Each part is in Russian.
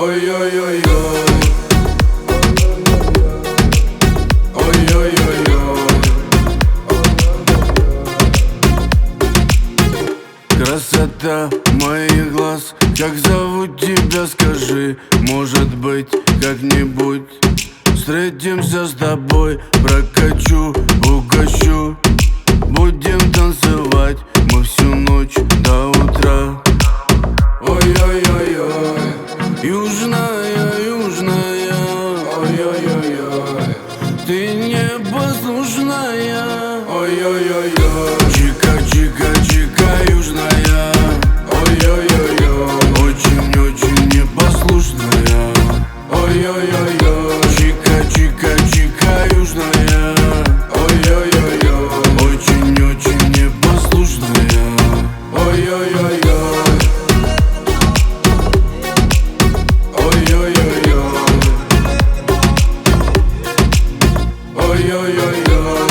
Ой-ой-ой-ой. Ой-ой-ой-ой. Красота моих глаз, как зовут тебя, скажи. Может быть, как-нибудь встретимся с тобой, прокачу, угощу. Будем танцевать мы всю ночь до утра. Ой-ой-ой-ой. Южная, южная. Ой-ой-ой-ой. Ты непослушная. Ой-ой-ой-ой. Чика-чика-чика, южная. Ой-ой-ой-ой. Очень-очень непослушная. Ой-ой-ой-ой. Чика-чика-чика, южная. Ой-ой-ой-ой. Очень-очень непослушная. Ой-ой-ой-ой. Ой-ой-ой-ой. Ой-ой-ой-ой.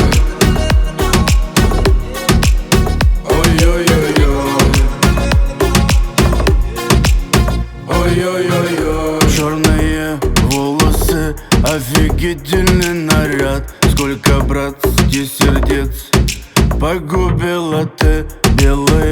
Ой-ой-ой-ой. Черные волосы, офигительный наряд. Сколько, брат, сердец погубила ты, белые